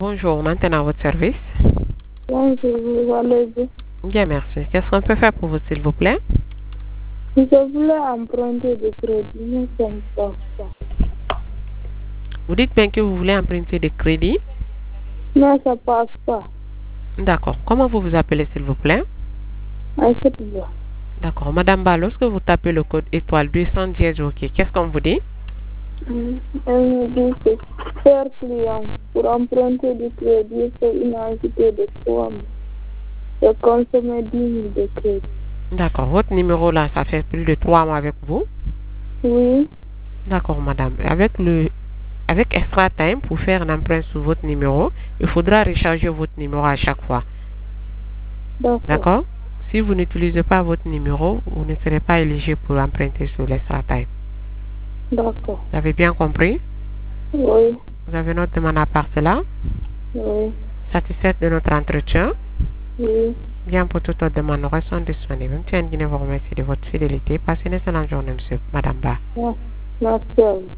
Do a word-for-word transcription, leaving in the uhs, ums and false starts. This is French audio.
Bonjour, maintenant à votre service. Bonjour, vous allez-vous? Bien, merci. Qu'est-ce qu'on peut faire pour vous, s'il vous plaît? Je voulais emprunter des crédits, mais ça ne passe pas. Vous dites bien que vous voulez emprunter des crédits? Non, ça passe pas. D'accord. Comment vous vous appelez, s'il vous plaît? Accepte-le. D'accord. Madame Ba, lorsque vous tapez le code étoile deux cent dix, OK, qu'est-ce qu'on vous dit? Mm. Elle me dit que, cher client, pour emprunter du crédit, il faut une annuité de trois mois. J'ai consommé dix mille de crédit. D'accord. Votre numéro là, ça fait plus de trois mois avec vous? Oui. D'accord, madame. Avec le avec Extra Time, pour faire un emprunt sur votre numéro, il faudra recharger votre numéro à chaque fois. D'accord. D'accord? Si vous n'utilisez pas votre numéro, vous ne serez pas éligible pour emprunter sur l'Extra Time. D'accord. Vous avez bien compris? Oui. Vous avez notre demande à part cela? Oui. Satisfaite de notre entretien? Oui. Bien, pour toute autre demande, nous restons disponibles. M. Nguyen vous remercie de votre fidélité. Passez une excellente journée, monsieur, madame Ba. Merci à vous.